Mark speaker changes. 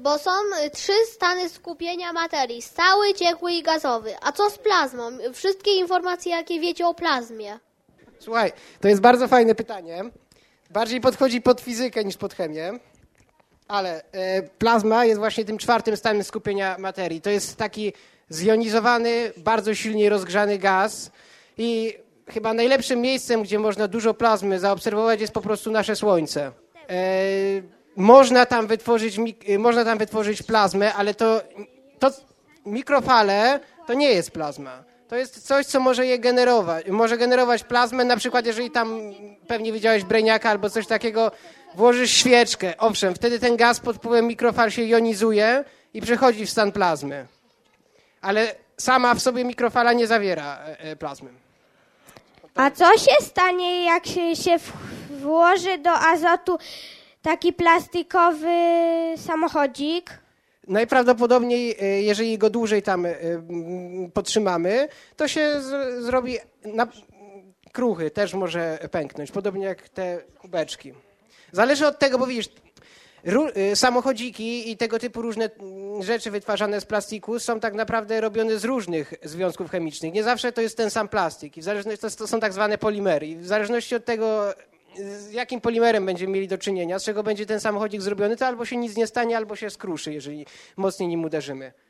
Speaker 1: bo są 3 stany skupienia materii. Stały, ciekły i gazowy. A co z plazmą? Wszystkie informacje, jakie wiecie o plazmie.
Speaker 2: Słuchaj, to jest bardzo fajne pytanie. Bardziej podchodzi pod fizykę niż pod chemię. Ale plazma jest właśnie tym 4. stanem skupienia materii. To jest taki zjonizowany, bardzo silnie rozgrzany gaz i chyba najlepszym miejscem, gdzie można dużo plazmy zaobserwować, jest po prostu nasze Słońce. Można tam wytworzyć plazmę, ale to mikrofale to nie jest plazma. To jest coś, co może je generować. Może generować plazmę, na przykład jeżeli tam, pewnie widziałeś Brainiaka albo coś takiego, włożysz świeczkę. Owszem, wtedy ten gaz pod wpływem mikrofal się jonizuje i przechodzi w stan plazmy. Ale sama w sobie mikrofala nie zawiera plazmy.
Speaker 3: A co się stanie, jak się włoży do azotu taki plastikowy samochodzik?
Speaker 2: Najprawdopodobniej, jeżeli go dłużej tam podtrzymamy, to się zrobi kruchy, też może pęknąć, podobnie jak te kubeczki. Zależy od tego, bo widzisz, samochodziki i tego typu różne rzeczy wytwarzane z plastiku są tak naprawdę robione z różnych związków chemicznych. Nie zawsze to jest ten sam plastik. I w zależności, to są tak zwane polimery. I w zależności od tego, z jakim polimerem będziemy mieli do czynienia, z czego będzie ten samochodzik zrobiony, to albo się nic nie stanie, albo się skruszy, jeżeli mocniej nim uderzymy.